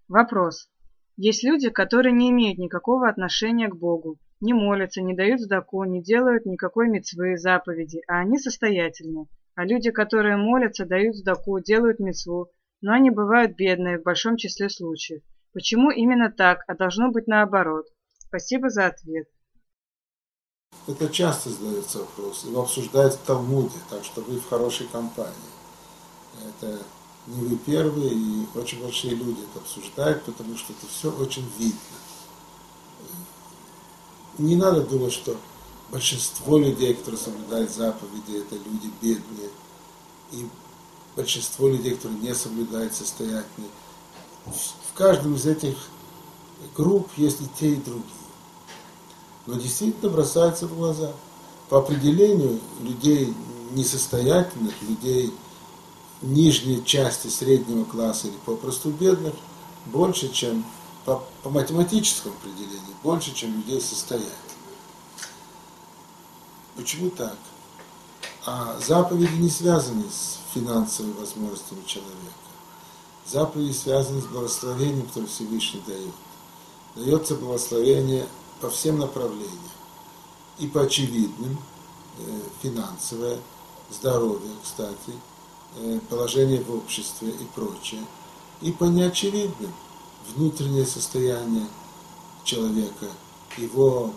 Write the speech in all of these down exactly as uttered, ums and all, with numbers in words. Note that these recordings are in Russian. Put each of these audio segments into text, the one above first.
Вопрос. Есть люди, которые не имеют никакого отношения к Богу, не молятся, не дают цдаку, не делают никакой мицвы, заповеди, а они состоятельны. А люди, которые молятся, дают цдаку, делают мицву, но они бывают бедные в большом числе случаев. Почему именно так, а должно быть наоборот? Спасибо за ответ. Это часто задается вопрос. Его обсуждают в Талмуде, так что вы в хорошей компании. Это не вы первые, и очень большие люди это обсуждают, потому что это все очень видно. Не надо думать, что большинство людей, которые соблюдают заповеди, это люди бедные. И большинство людей, которые не соблюдают, состоятельные. В каждом из этих групп есть и те, и другие. Но действительно бросается в глаза. По определению людей несостоятельных, людей нижней части среднего класса или попросту бедных больше, чем по, по математическому определению, больше, чем людей состоятельных. Почему так? А заповеди не связаны с финансовыми возможностями человека. Заповеди связаны с благословением, которое Всевышний дает. Дается благословение по всем направлениям. И по очевидным, э, финансовое, здоровье, кстати, э, положение в обществе и прочее. И по неочевидным, внутреннее состояние человека, его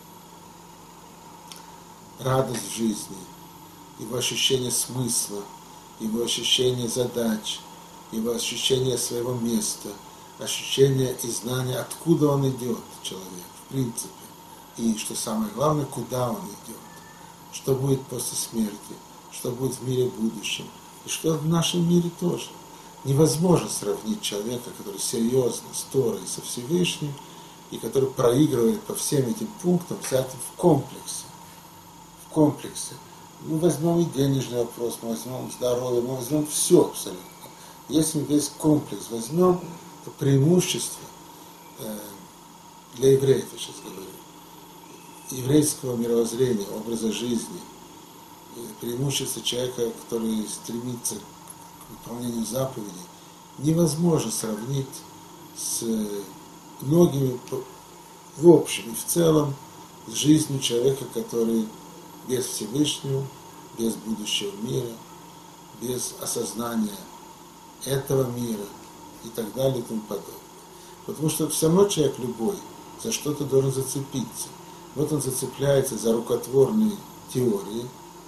радость в жизни, его ощущение смысла, его ощущение задач, его ощущение своего места, ощущение и знание, откуда он идет, человек, в принципе. И, что самое главное, куда он идет, что будет после смерти, что будет в мире будущем, и что в нашем мире тоже. Невозможно сравнить человека, который серьезно с Торой, со Всевышним, и который проигрывает по всем этим пунктам, взятым в комплексе. В комплексе. Мы возьмем и денежный вопрос, мы возьмем здоровье, мы возьмем все абсолютно. Если мы весь комплекс возьмем, то преимущество э, для евреев, я сейчас говорю, еврейского мировоззрения, образа жизни, преимущество человека, который стремится к выполнению заповедей, невозможно сравнить с многими, в общем и в целом, с жизнью человека, который без Всевышнего, без будущего мира, без осознания этого мира и так далее и тому подобное. Потому что все равно человек любой за что-то должен зацепиться. Вот он зацепляется за рукотворные теории.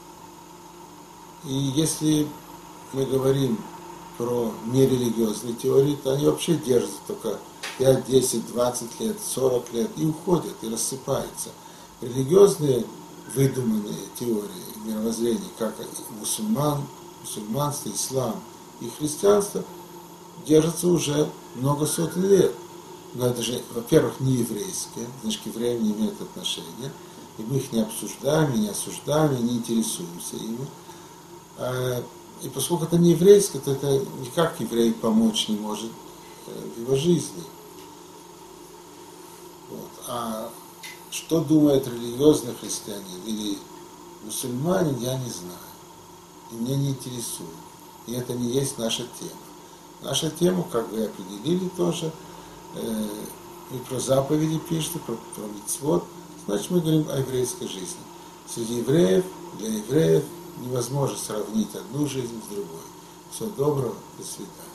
И если мы говорим про нерелигиозные теории, то они вообще держатся только пять, десять, двадцать лет, сорок лет и уходят, и рассыпаются. Религиозные выдуманные теории мировоззрения, как мусульман, мусульманство, ислам и христианство, держатся уже много сотен лет. Но это же, во-первых, не еврейское, значит, к евреям не имеет отношения, и мы их не обсуждаем, и не осуждаем, и не интересуемся ими. И поскольку это не еврейское, то это никак еврей помочь не может в его жизни. Вот. А что думает религиозный христианин или мусульманин, я не знаю. И меня не интересует. И это не есть наша тема. Наша тема, как вы определили тоже, э, и про заповеди пишет, и про, про мицвот, значит, мы говорим о еврейской жизни. Среди евреев, для евреев невозможно сравнить одну жизнь с другой. Всего доброго, до свидания.